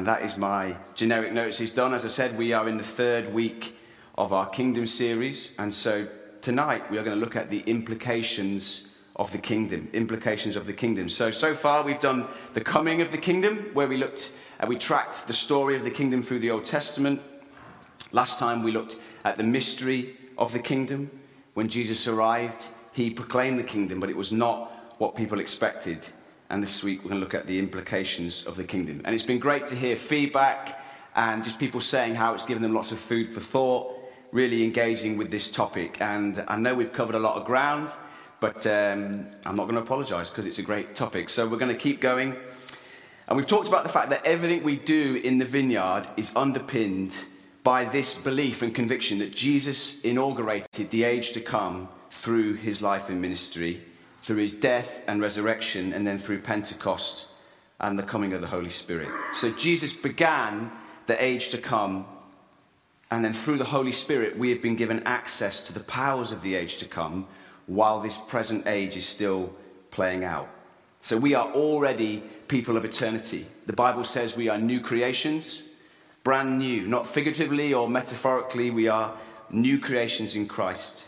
And that is my generic notices done. As I said, we are in the third week of our Kingdom series. And so tonight we are going to look at the implications of the kingdom. Implications of the kingdom. So far we've done the coming of the kingdom, where we tracked the story of the kingdom through the Old Testament. Last time we looked at the mystery of the kingdom. When Jesus arrived, he proclaimed the kingdom, but it was not what people expected. And this week we're going to look at the implications of the kingdom. And it's been great to hear feedback and just people saying how it's given them lots of food for thought, really engaging with this topic. And I know we've covered a lot of ground, but I'm not going to apologise because it's a great topic. So we're going to keep going. And we've talked about the fact that everything we do in the vineyard is underpinned by this belief and conviction that Jesus inaugurated the age to come through his life and ministry, through his death and resurrection, and then through Pentecost and the coming of the Holy Spirit. So Jesus began the age to come, and then through the Holy Spirit we have been given access to the powers of the age to come while this present age is still playing out. So we are already people of eternity. The Bible says we are new creations, brand new, not figuratively or metaphorically. We are new creations in Christ.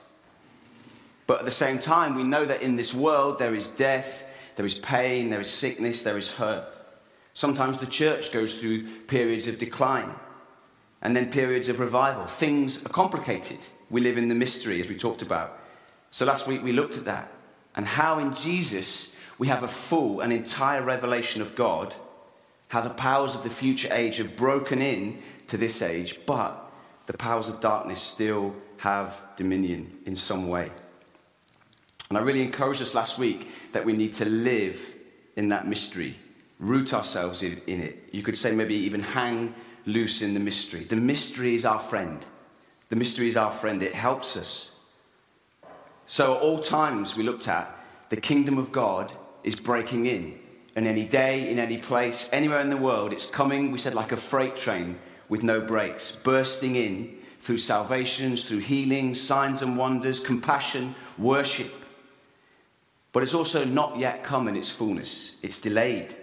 But at the same time, we know that in this world there is death, there is pain, there is sickness, there is hurt. Sometimes the church goes through periods of decline and then periods of revival. Things are complicated. We live in the mystery, as we talked about. So last week we looked at that and how in Jesus we have a full and entire revelation of God, how the powers of the future age have broken in to this age, but the powers of darkness still have dominion in some way. And I really encouraged us last week that we need to live in that mystery, root ourselves in it. You could say maybe even hang loose in the mystery. The mystery is our friend. The mystery is our friend. It helps us. So at all times we looked at, the kingdom of God is breaking in. And any day, in any place, anywhere in the world, it's coming, we said, like a freight train with no brakes, bursting in through salvations, through healing, signs and wonders, compassion, worship. But it's also not yet come in its fullness. It's delayed.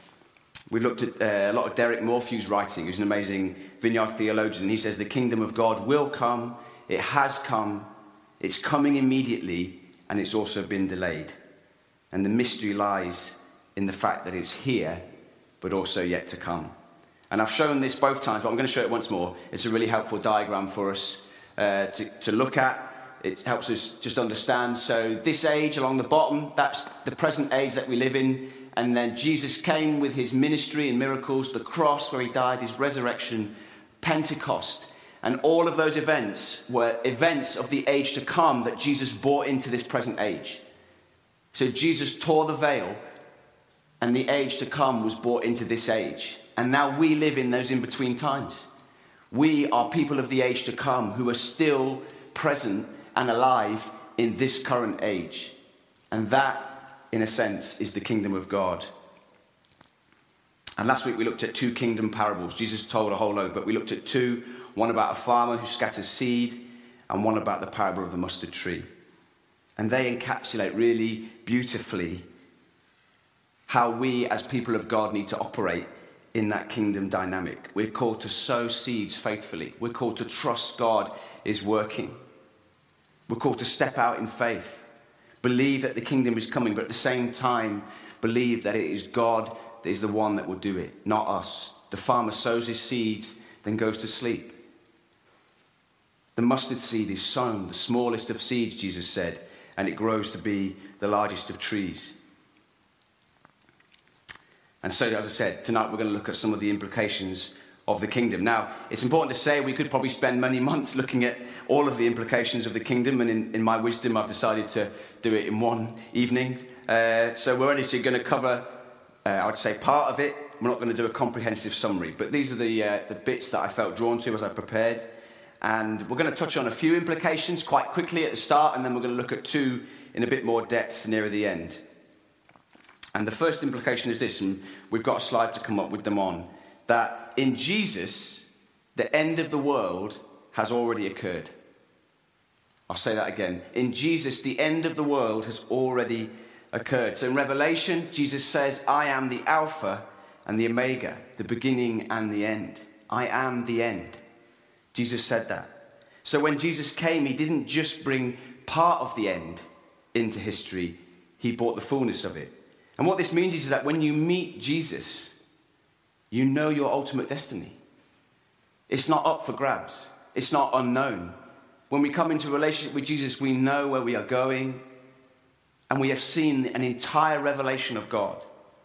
We looked at a lot of Derek Morphew's writing, who's an amazing vineyard theologian. He says the kingdom of God will come, it has come, it's coming immediately, and it's also been delayed. And the mystery lies in the fact that it's here, but also yet to come. And I've shown this both times, but I'm going to show it once more. It's a really helpful diagram for us to look at. It helps us just understand. So this age along the bottom, that's the present age that we live in. And then Jesus came with his ministry and miracles, the cross where he died, his resurrection, Pentecost. And all of those events were events of the age to come that Jesus brought into this present age. So Jesus tore the veil, and the age to come was brought into this age. And now we live in those in-between times. We are people of the age to come who are still present and alive in this current age. And that, in a sense, is the kingdom of God. And last week we looked at two kingdom parables. Jesus told a whole load, but we looked at two. One about a farmer who scatters seed, and one about the parable of the mustard tree. And they encapsulate really beautifully how we as people of God need to operate in that kingdom dynamic. We're called to sow seeds faithfully. We're called to trust God is working. We're called to step out in faith, believe that the kingdom is coming, but at the same time, believe that it is God that is the one that will do it, not us. The farmer sows his seeds, then goes to sleep. The mustard seed is sown, the smallest of seeds, Jesus said, and it grows to be the largest of trees. And so, as I said, tonight we're going to look at some of the implications of the kingdom. Now, it's important to say we could probably spend many months looking at all of the implications of the kingdom, and in my wisdom, I've decided to do it in one evening. So we're only going to cover, I would say, part of it. We're not going to do a comprehensive summary, but these are the bits that I felt drawn to as I prepared. And we're going to touch on a few implications quite quickly at the start, and then we're going to look at two in a bit more depth nearer the end. And the first implication is this, and we've got a slide to come up with them on, that in Jesus, the end of the world has already occurred. I'll say that again. In Jesus, the end of the world has already occurred. So in Revelation, Jesus says, I am the Alpha and the Omega, the beginning and the end. I am the end. Jesus said that. So when Jesus came, he didn't just bring part of the end into history, he brought the fullness of it. And what this means is that when you meet Jesus, you know your ultimate destiny. It's not up for grabs. It's not unknown. When we come into a relationship with Jesus, we know where we are going, and we have seen an entire revelation of God.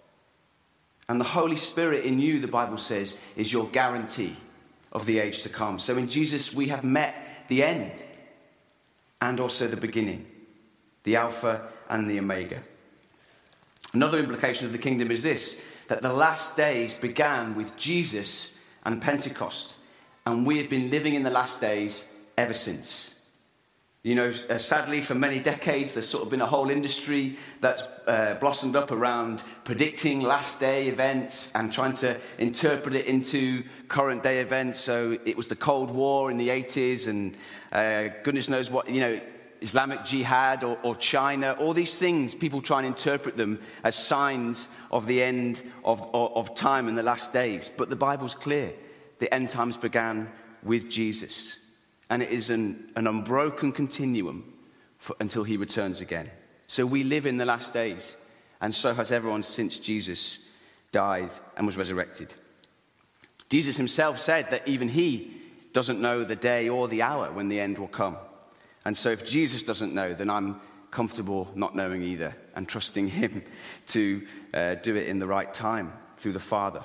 And the Holy Spirit in you, the Bible says, is your guarantee of the age to come. So in Jesus, we have met the end and also the beginning, the Alpha and the Omega. Another implication of the kingdom is this, that the last days began with Jesus and Pentecost, and we have been living in the last days ever since. You know, sadly, for many decades, there's sort of been a whole industry that's blossomed up around predicting last day events and trying to interpret it into current day events. So it was the Cold War in the 80s and goodness knows what, you know, Islamic Jihad or China, all these things, people try and interpret them as signs of the end of time in the last days. But the Bible's clear. The end times began with Jesus. And it is an unbroken continuum until he returns again. So we live in the last days, and so has everyone since Jesus died and was resurrected. Jesus himself said that even he doesn't know the day or the hour when the end will come. And so if Jesus doesn't know, then I'm comfortable not knowing either and trusting him to do it in the right time through the Father.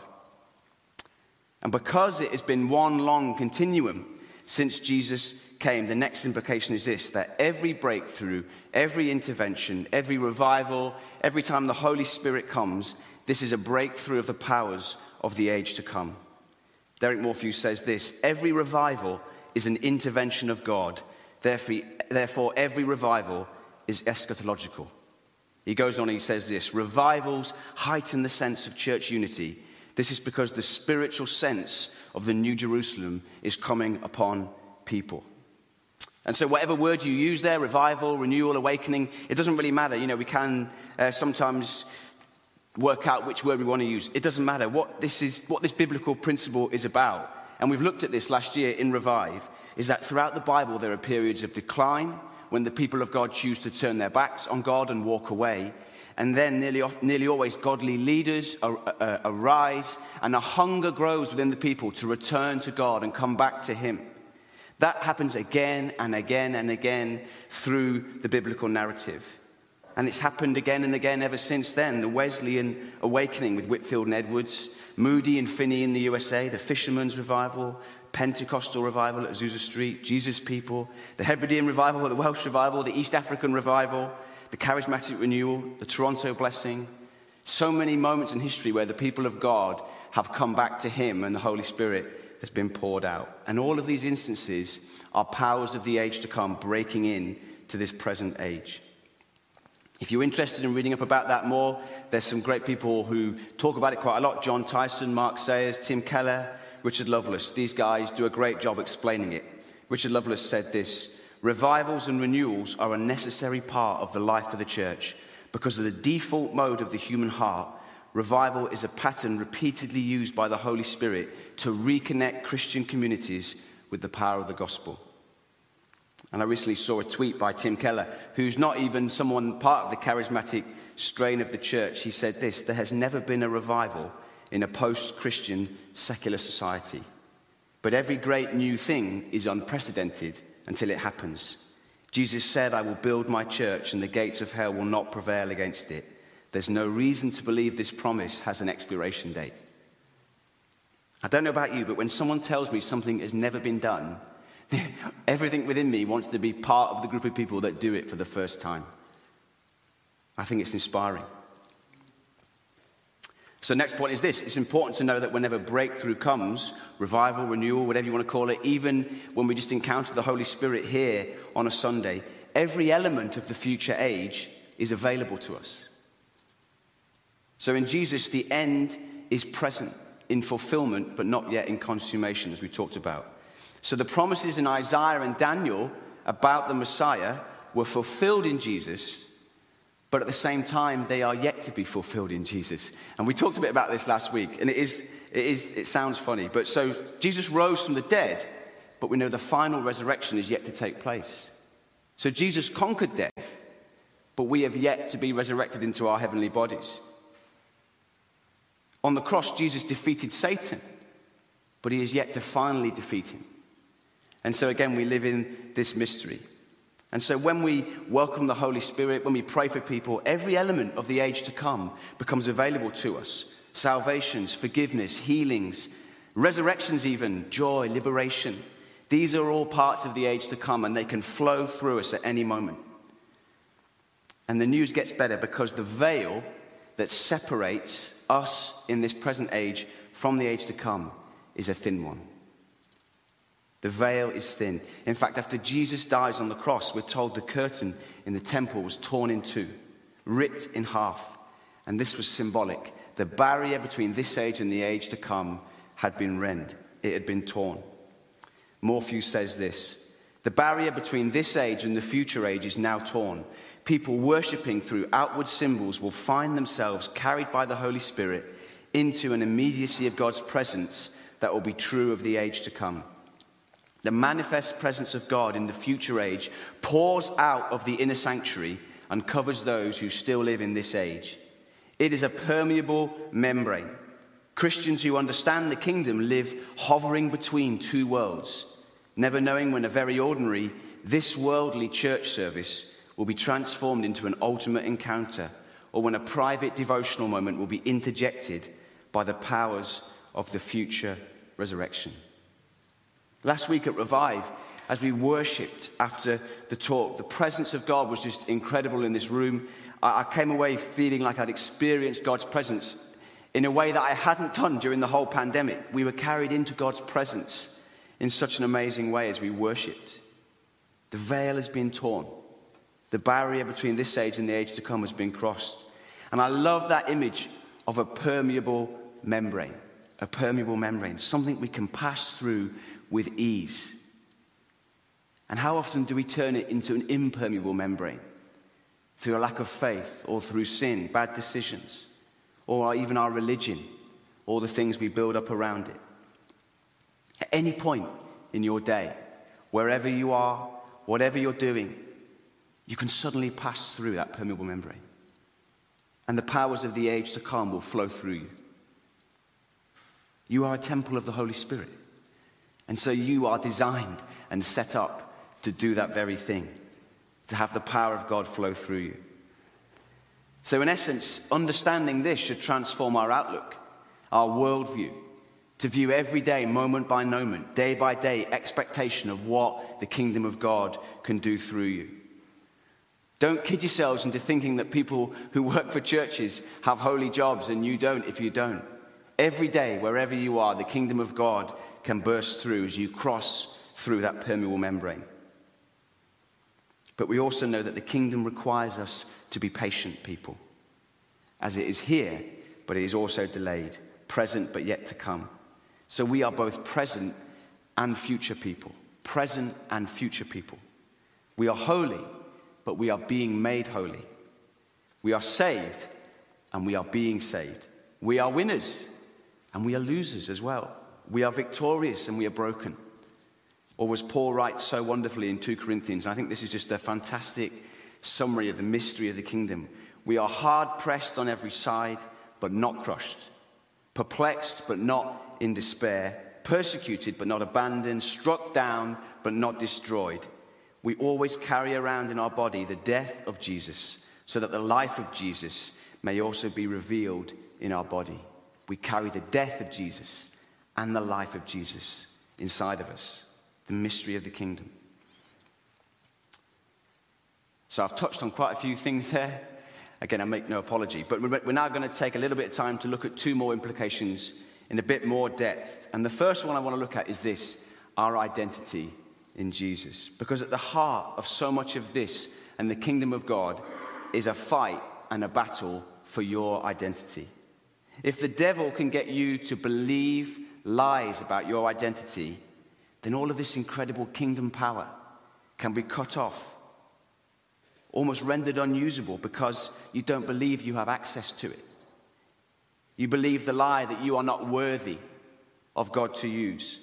And because it has been one long continuum since Jesus came, the next implication is this, that every breakthrough, every intervention, every revival, every time the Holy Spirit comes, this is a breakthrough of the powers of the age to come. Derek Morphew says this, every revival is an intervention of God. Therefore, every revival is eschatological. He goes on and he says this, revivals heighten the sense of church unity. This is because the spiritual sense of the New Jerusalem is coming upon people. And so whatever word you use there, revival, renewal, awakening, it doesn't really matter. You know, we can sometimes work out which word we want to use. It doesn't matter what this biblical principle is about. And we've looked at this last year in Revive, is that throughout the Bible there are periods of decline when the people of God choose to turn their backs on God and walk away. And then nearly always godly leaders arise, and a hunger grows within the people to return to God and come back to him. That happens again and again and again through the biblical narrative. And it's happened again and again ever since then. The Wesleyan awakening with Whitefield and Edwards, Moody and Finney in the USA, the Fisherman's Revival, Pentecostal Revival at Azusa Street, Jesus People, the Hebridean Revival, the Welsh Revival, the East African Revival, the Charismatic Renewal, the Toronto Blessing. So many moments in history where the people of God have come back to him and the Holy Spirit has been poured out. And all of these instances are powers of the age to come breaking in to this present age. If you're interested in reading up about that more, there's some great people who talk about it quite a lot. John Tyson, Mark Sayers, Tim Keller, Richard Lovelace. These guys do a great job explaining it. Richard Lovelace said this, revivals and renewals are a necessary part of the life of the church because of the default mode of the human heart. Revival is a pattern repeatedly used by the Holy Spirit to reconnect Christian communities with the power of the gospel. And I recently saw a tweet by Tim Keller, who's not even someone part of the charismatic strain of the church. He said this, there has never been a revival in a post-Christian secular society. But every great new thing is unprecedented until it happens. Jesus said, I will build my church and the gates of hell will not prevail against it. There's no reason to believe this promise has an expiration date. I don't know about you, but when someone tells me something has never been done, everything within me wants to be part of the group of people that do it for the first time. I think it's inspiring. So next point is this. It's important to know that whenever breakthrough comes, revival, renewal, whatever you want to call it, even when we just encounter the Holy Spirit here on a Sunday, every element of the future age is available to us. So in Jesus, the end is present in fulfillment, but not yet in consummation, as we talked about. So the promises in Isaiah and Daniel about the Messiah were fulfilled in Jesus, But at the same time, they are yet to be fulfilled in Jesus. And we talked a bit about this last week, and it sounds funny. But so Jesus rose from the dead, but we know the final resurrection is yet to take place. So Jesus conquered death, but we have yet to be resurrected into our heavenly bodies. On the cross, Jesus defeated Satan, but he is yet to finally defeat him. And so again, we live in this mystery. And so when we welcome the Holy Spirit, when we pray for people, every element of the age to come becomes available to us. Salvations, forgiveness, healings, resurrections even, joy, liberation. These are all parts of the age to come, and they can flow through us at any moment. And the news gets better because the veil that separates us in this present age from the age to come is a thin one. The veil is thin. In fact, after Jesus dies on the cross, we're told the curtain in the temple was torn in two, ripped in half. And this was symbolic. The barrier between this age and the age to come had been rent. It had been torn. Morphew says this: the barrier between this age and the future age is now torn. People worshipping through outward symbols will find themselves carried by the Holy Spirit into an immediacy of God's presence that will be true of the age to come. The manifest presence of God in the future age pours out of the inner sanctuary and covers those who still live in this age. It is a permeable membrane. Christians who understand the kingdom live hovering between two worlds, never knowing when a very ordinary, this worldly church service will be transformed into an ultimate encounter, or when a private devotional moment will be interjected by the powers of the future resurrection. Last week at Revive, as we worshipped after the talk, the presence of God was just incredible in this room. I came away feeling like I'd experienced God's presence in a way that I hadn't done during the whole pandemic. We were carried into God's presence in such an amazing way as we worshipped. The veil has been torn. The barrier between this age and the age to come has been crossed. And I love that image of a permeable membrane. A permeable membrane, something we can pass through with ease. And how often do we turn it into an impermeable membrane? Through a lack of faith, or through sin, bad decisions, or even our religion, or the things we build up around it. At any point in your day, wherever you are, whatever you're doing, you can suddenly pass through that permeable membrane. And the powers of the age to come will flow through you. You are a temple of the Holy Spirit. And so you are designed and set up to do that very thing, to have the power of God flow through you. So in essence, understanding this should transform our outlook, our worldview, to view every day, moment by moment, day by day, expectation of what the kingdom of God can do through you. Don't kid yourselves into thinking that people who work for churches have holy jobs and you don't if you don't. Every day, wherever you are, the kingdom of God can burst through as you cross through that permeable membrane. But we also know that the kingdom requires us to be patient people, as it is here, but it is also delayed, present but yet to come. So we are both present and future people, present and future people. We are holy, but we are being made holy. We are saved, and we are being saved. We are winners, and we are losers as well. We are victorious and we are broken. Or as Paul writes so wonderfully in 2 Corinthians, and I think this is just a fantastic summary of the mystery of the kingdom. We are hard pressed on every side, but not crushed. Perplexed, but not in despair. Persecuted, but not abandoned. Struck down, but not destroyed. We always carry around in our body the death of Jesus, so that the life of Jesus may also be revealed in our body. We carry the death of Jesus and the life of Jesus inside of us, the mystery of the kingdom. So I've touched on quite a few things there. Again, I make no apology, but we're now going to take a little bit of time to look at two more implications in a bit more depth. And the first one I want to look at is this: our identity in Jesus. Because at the heart of so much of this and the kingdom of God is a fight and a battle for your identity. If the devil can get you to believe lies about your identity, then all of this incredible kingdom power can be cut off. almost rendered unusable because you don't believe you have access to it. You believe the lie that you are not worthy of God to use.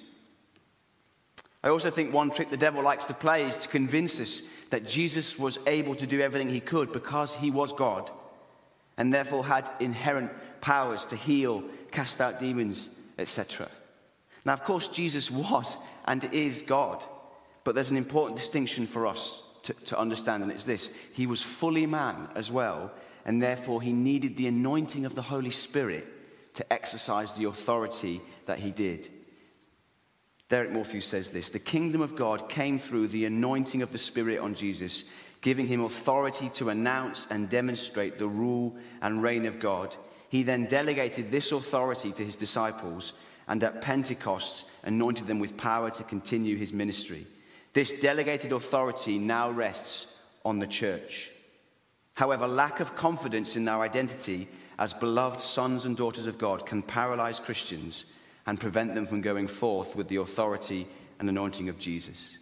I also think one trick the devil likes to play is to convince us that Jesus was able to do everything he could because he was God and therefore had inherent powers to heal, cast out demons, etc. Now, of course, Jesus was and is God, but there's an important distinction for us to understand, and it's this. He was fully man as well, and therefore he needed the anointing of the Holy Spirit to exercise the authority that he did. Derek Morphew says this: the kingdom of God came through the anointing of the Spirit on Jesus, giving him authority to announce and demonstrate the rule and reign of God. He then delegated this authority to his disciples, and at Pentecost anointed them with power to continue his ministry. This delegated authority now rests on the church. However, lack of confidence in our identity as beloved sons and daughters of God can paralyze Christians and prevent them from going forth with the authority and anointing of Jesus.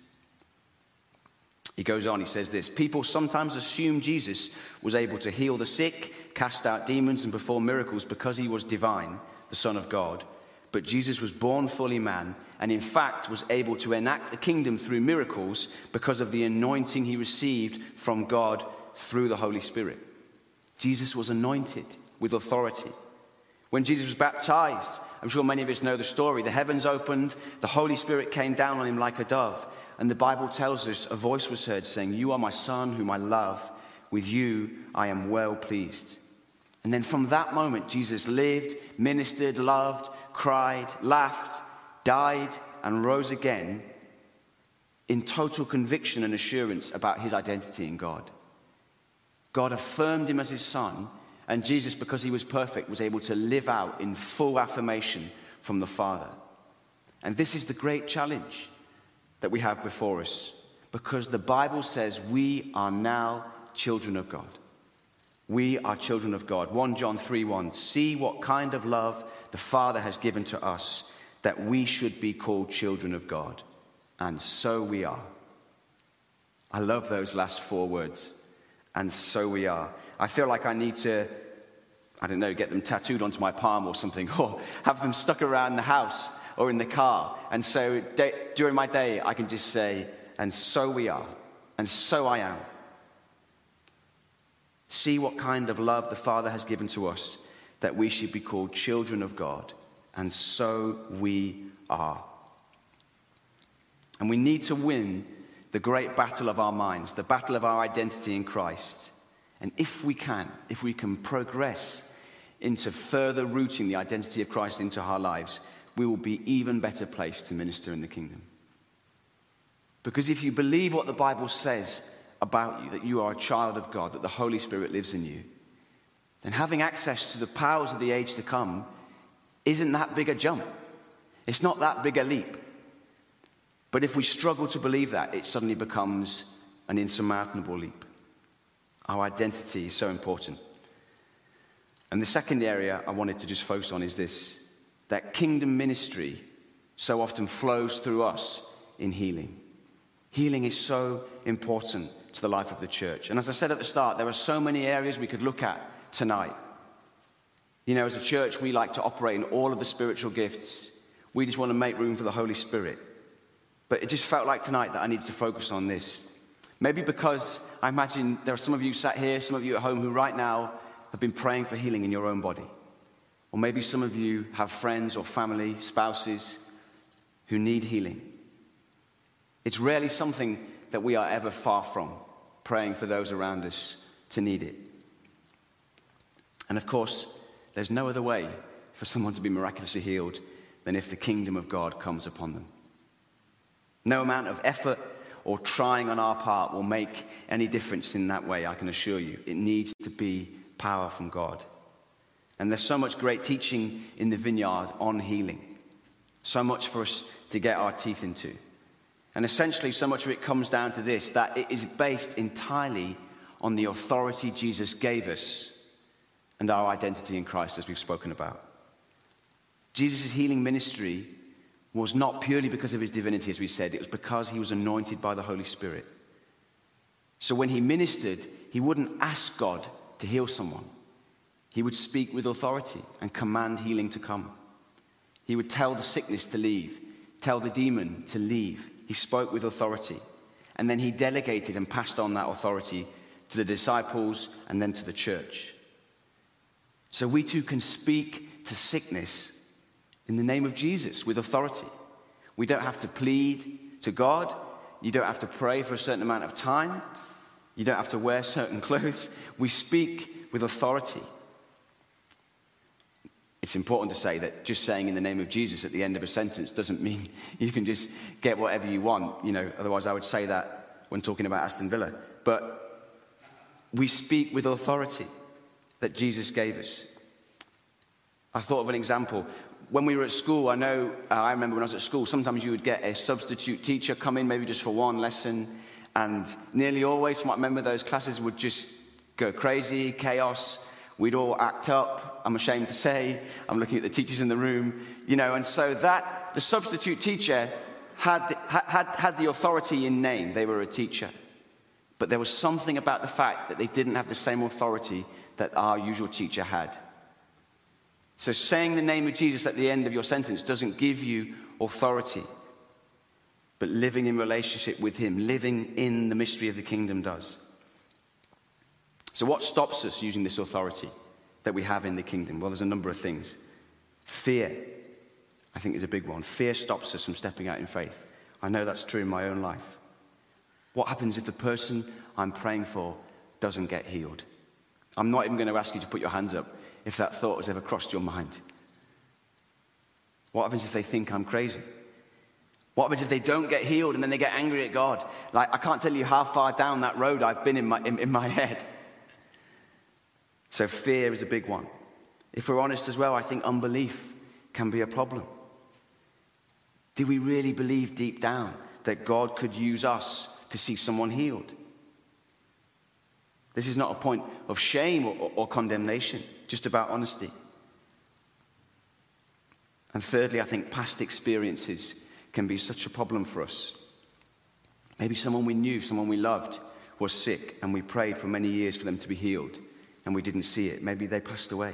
He goes on, he says this: people sometimes assume Jesus was able to heal the sick, cast out demons, and perform miracles because he was divine, the Son of God. But Jesus was born fully man, and in fact was able to enact the kingdom through miracles because of the anointing he received from God through the Holy Spirit. Jesus was anointed with authority. When Jesus was baptized, I'm sure many of us know the story, the heavens opened, the Holy Spirit came down on him like a dove, and the Bible tells us a voice was heard saying, "You are my son whom I love, with you I am well pleased." And then from that moment, Jesus lived, ministered, loved, cried, laughed, died, and rose again in total conviction and assurance about his identity in God. God affirmed him as his son, and Jesus, because he was perfect, was able to live out in full affirmation from the Father. And this is the great challenge that we have before us, because the Bible says we are now children of God. We are children of God. 1 John 3:1. See what kind of love the Father has given to us, that we should be called children of God. And so we are. I love those last 4 words. And so we are. I feel like I need to, get them tattooed onto my palm or something, or have them stuck around the house or in the car. And so during my day, I can just say, and so we are. And so I am. See what kind of love the Father has given to us, that we should be called children of God. And so we are. And we need to win the great battle of our minds, the battle of our identity in Christ. And if we can progress into further rooting the identity of Christ into our lives, we will be even better placed to minister in the kingdom. Because if you believe what the Bible says about you, that you are a child of God, that the Holy Spirit lives in you, then having access to the powers of the age to come isn't that big a jump. It's not that big a leap. But if we struggle to believe that, it suddenly becomes an insurmountable leap. Our identity is so important. And the second area I wanted to just focus on is this: that kingdom ministry so often flows through us in healing. Healing is so important to the life of the church. And as I said at the start, there are so many areas we could look at tonight. You know, as a church, we like to operate in all of the spiritual gifts. We just want to make room for the Holy Spirit. But it just felt like tonight that I needed to focus on this. Maybe because I imagine there are some of you sat here, some of you at home who right now have been praying for healing in your own body. Or maybe some of you have friends or family, spouses who need healing. It's rarely something that we are ever far from, praying for those around us to need it. And of course, there's no other way for someone to be miraculously healed than if the kingdom of God comes upon them. No amount of effort or trying on our part will make any difference in that way, I can assure you. It needs to be power from God. And there's so much great teaching in the Vineyard on healing. So much for us to get our teeth into. And essentially, so much of it comes down to this, that it is based entirely on the authority Jesus gave us and our identity in Christ, as we've spoken about. Jesus' healing ministry was not purely because of his divinity, as we said. It was because he was anointed by the Holy Spirit. So when he ministered, he wouldn't ask God to heal someone. He would speak with authority and command healing to come. He would tell the sickness to leave, tell the demon to leave. He spoke with authority. And then he delegated and passed on that authority to the disciples and then to the church. So we too can speak to sickness in the name of Jesus with authority. We don't have to plead to God. You don't have to pray for a certain amount of time. You don't have to wear certain clothes. We speak with authority. It's important to say that just saying in the name of Jesus at the end of a sentence doesn't mean you can just get whatever you want. Otherwise I would say that when talking about Aston Villa. But we speak with authority that Jesus gave us. I thought of an example. When we were at school, I remember when I was at school, sometimes you would get a substitute teacher come in, maybe just for one lesson, and nearly always, from what I remember, those classes would just go crazy, chaos. We'd all act up, I'm ashamed to say. I'm looking at the teachers in the room, and so the substitute teacher had the authority in name. They were a teacher. But there was something about the fact that they didn't have the same authority that our usual teacher had. So saying the name of Jesus at the end of your sentence doesn't give you authority, but living in relationship with him, living in the mystery of the kingdom does. So what stops us using this authority that we have in the kingdom? Well, there's a number of things. Fear, I think, is a big one. Fear stops us from stepping out in faith. I know that's true in my own life. What happens if the person I'm praying for doesn't get healed? I'm not even going to ask you to put your hands up if that thought has ever crossed your mind. What happens if they think I'm crazy? What happens if they don't get healed and then they get angry at God? Like, I can't tell you how far down that road I've been in my head. So fear is a big one. If we're honest as well, I think unbelief can be a problem. Do we really believe deep down that God could use us to see someone healed? This is not a point of shame or condemnation, just about honesty. And thirdly, I think past experiences can be such a problem for us. Maybe someone we knew, someone we loved, was sick, and we prayed for many years for them to be healed, and we didn't see it. Maybe they passed away.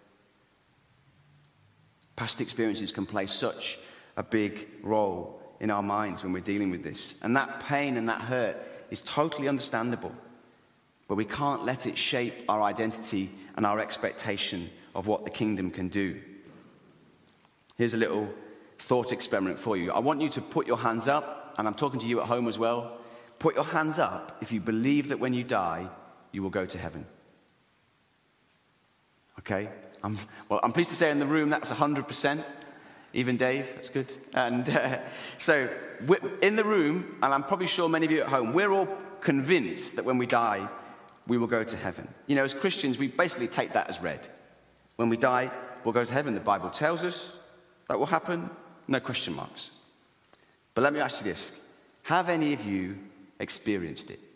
Past experiences can play such a big role in our minds when we're dealing with this. And that pain and that hurt is totally understandable. But we can't let it shape our identity and our expectation of what the kingdom can do. Here's a little thought experiment for you. I want you to put your hands up, and I'm talking to you at home as well. Put your hands up if you believe that when you die, you will go to heaven. Okay? I'm pleased to say in the room that's 100%. Even Dave, that's good. And so in the room, and I'm probably sure many of you at home, we're all convinced that when we die, we will go to heaven. As Christians, we basically take that as read. When we die, we'll go to heaven. The Bible tells us that will happen. No question marks. But let me ask you this. Have any of you experienced it?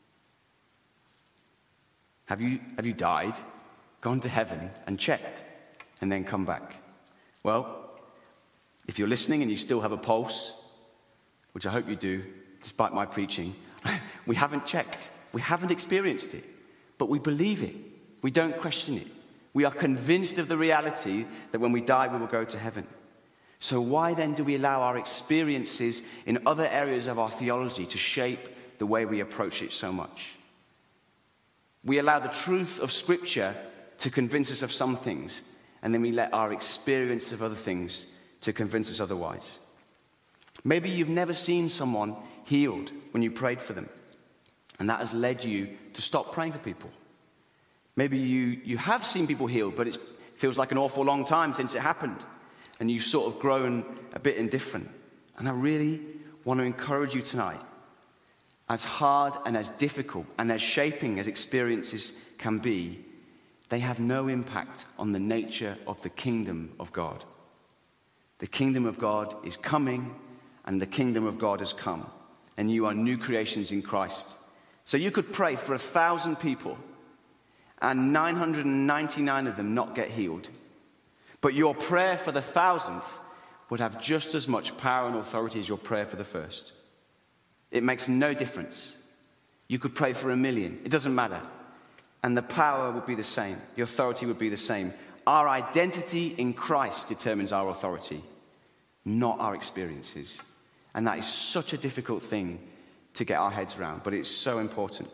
Have you died, gone to heaven and checked, and then come back? Well, if you're listening and you still have a pulse, which I hope you do, despite my preaching, we haven't checked. We haven't experienced it, but we believe it. We don't question it. We are convinced of the reality that when we die, we will go to heaven. So why then do we allow our experiences in other areas of our theology to shape the way we approach it so much? We allow the truth of Scripture to convince us of some things, and then we let our experience of other things to convince us otherwise. Maybe you've never seen someone healed when you prayed for them, and that has led you to stop praying for people. Maybe you have seen people healed, but it feels like an awful long time since it happened, and you've sort of grown a bit indifferent. And I really want to encourage you tonight, as hard and as difficult and as shaping as experiences can be, they have no impact on the nature of the kingdom of God. The kingdom of God is coming, and the kingdom of God has come, and you are new creations in Christ. So you could pray for 1,000 people and 999 of them not get healed. But your prayer for the 1,000th would have just as much power and authority as your prayer for the first. It makes no difference. You could pray for 1 million. It doesn't matter. And the power would be the same. The authority would be the same. Our identity in Christ determines our authority, not our experiences. And that is such a difficult thing to get our heads around, but it's so important.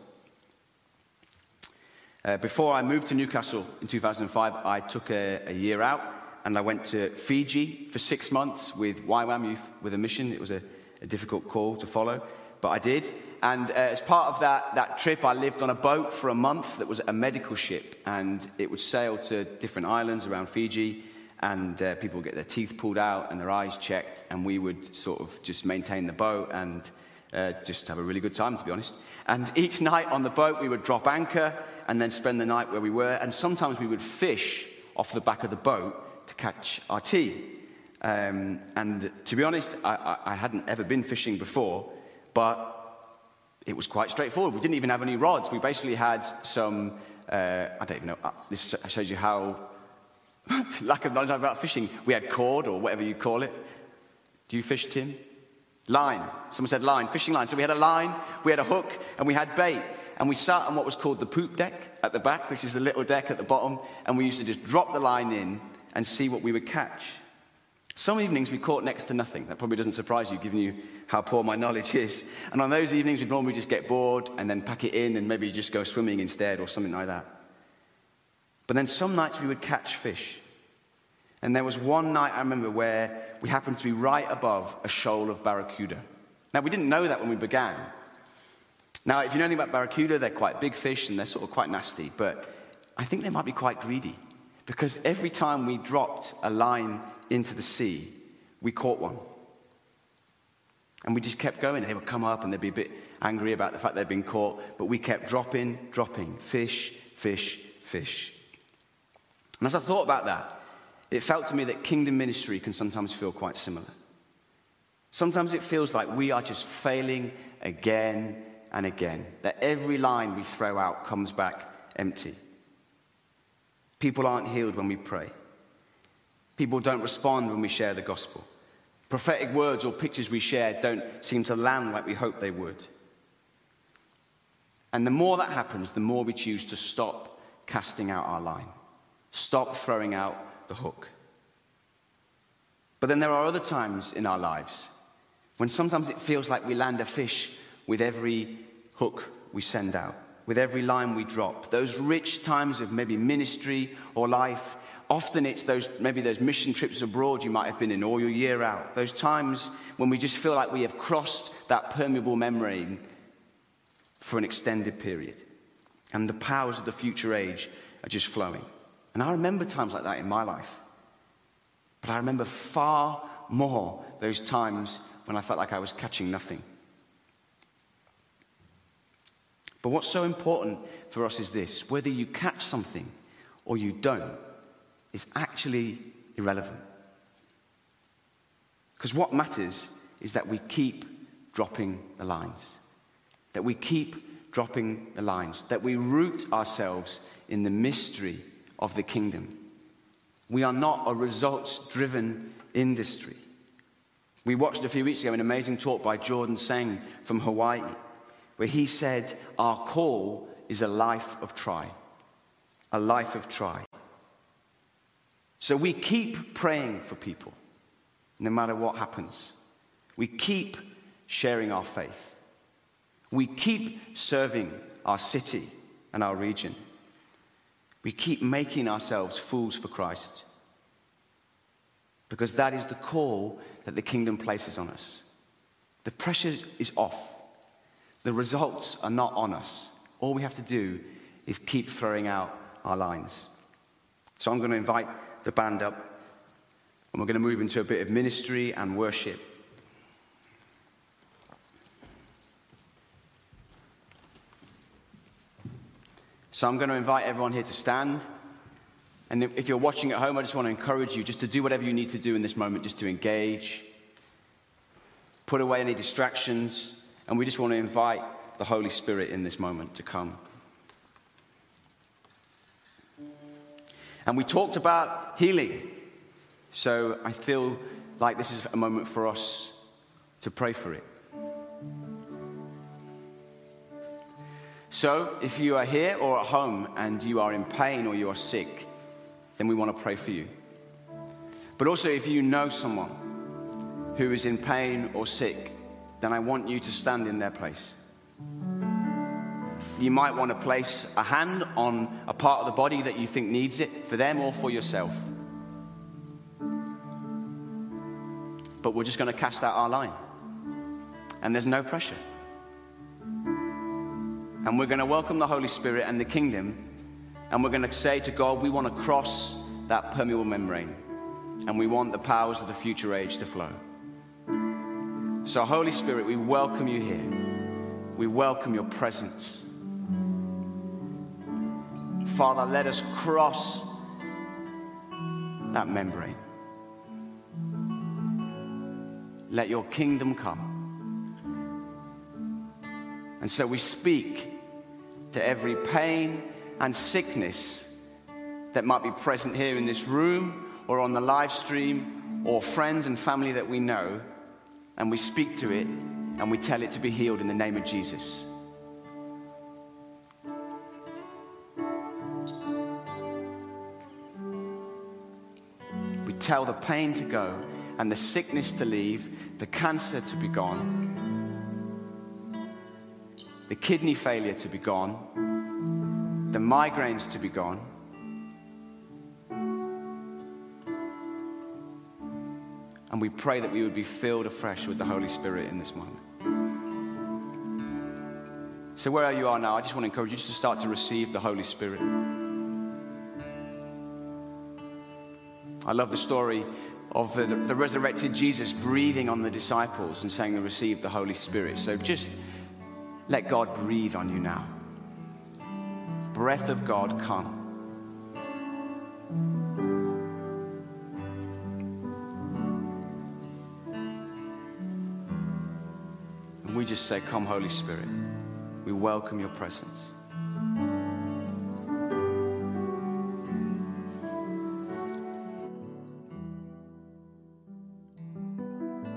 Before I moved to Newcastle in 2005, I took a year out and I went to Fiji for 6 months with YWAM Youth with a Mission. It was a difficult call to follow, but I did. And as part of that trip, I lived on a boat for a month that was a medical ship, and it would sail to different islands around Fiji, and people would get their teeth pulled out and their eyes checked, and we would sort of just maintain the boat and just have a really good time, to be honest. And each night on the boat, we would drop anchor and then spend the night where we were, and sometimes we would fish off the back of the boat to catch our tea. And to be honest, I hadn't ever been fishing before, but it was quite straightforward. We didn't even have any rods. We basically had some, I don't even know, this shows you how lack of knowledge about fishing. We had cord, or whatever you call it. Do you fish, Tim? Line. Someone said line, fishing line. So we had a line, we had a hook, and we had bait. And we sat on what was called the poop deck at the back, which is the little deck at the bottom, and we used to just drop the line in and see what we would catch. Some evenings we caught next to nothing. That probably doesn't surprise you, given you how poor my knowledge is. And on those evenings, we'd normally just get bored and then pack it in and maybe just go swimming instead or something like that. But then some nights we would catch fish. And there was one night I remember where we happened to be right above a shoal of barracuda. Now, we didn't know that when we began. Now, if you know anything about barracuda, they're quite big fish and they're sort of quite nasty, but I think they might be quite greedy, because every time we dropped a line into the sea, we caught one. And we just kept going. They would come up and they'd be a bit angry about the fact they'd been caught, but we kept dropping, fish, fish, fish. And as I thought about that, it felt to me that kingdom ministry can sometimes feel quite similar. Sometimes it feels like we are just failing again and again, that every line we throw out comes back empty. People aren't healed when we pray. People don't respond when we share the gospel. Prophetic words or pictures we share don't seem to land like we hoped they would. And the more that happens, the more we choose to stop casting out our line. Stop throwing out the hook. But then there are other times in our lives when sometimes it feels like we land a fish with every hook we send out, with every line we drop. Those rich times of maybe ministry or life, often it's those mission trips abroad you might have been in, or your year out. Those times when we just feel like we have crossed that permeable membrane for an extended period, and the powers of the future age are just flowing. And I remember times like that in my life. But I remember far more those times when I felt like I was catching nothing. But what's so important for us is this: whether you catch something or you don't is actually irrelevant. Because what matters is that we keep dropping the lines. That we keep dropping the lines. That we root ourselves in the mystery of the kingdom. We are not a results-driven industry. We watched a few weeks ago an amazing talk by Jordan Seng from Hawaii, where he said, our call is a life of try. A life of try. So we keep praying for people, no matter what happens. We keep sharing our faith. We keep serving our city and our region. We keep making ourselves fools for Christ. Because that is the call that the kingdom places on us. The pressure is off. The results are not on us. All we have to do is keep throwing out our lines. So I'm going to invite the band up, and we're going to move into a bit of ministry and worship. So I'm going to invite everyone here to stand. And if you're watching at home, I just want to encourage you just to do whatever you need to do in this moment, just to engage, put away any distractions, and we just want to invite the Holy Spirit in this moment to come. And we talked about healing. So I feel like this is a moment for us to pray for it. So if you are here or at home and you are in pain or you are sick, then we want to pray for you. But also if you know someone who is in pain or sick, then I want you to stand in their place. You might want to place a hand on a part of the body that you think needs it, for them or for yourself. But we're just going to cast out our line. And there's no pressure. And we're going to welcome the Holy Spirit and the kingdom. And we're going to say to God, we want to cross that permeable membrane. And we want the powers of the future age to flow. So Holy Spirit, we welcome you here. We welcome your presence. Father, let us cross that membrane. Let your kingdom come. And so we speak to every pain and sickness that might be present here in this room or on the live stream or friends and family that we know, and we speak to it and we tell it to be healed in the name of Jesus. We tell the pain to go and the sickness to leave, the cancer to be gone, the kidney failure to be gone, the migraines to be gone. And we pray that we would be filled afresh with the Holy Spirit in this moment. So where you are now, I just want to encourage you just to start to receive the Holy Spirit. I love the story of the resurrected Jesus breathing on the disciples and saying they received the Holy Spirit. So just let God breathe on you now. Breath of God, come. And we just say, come, Holy Spirit. We welcome your presence.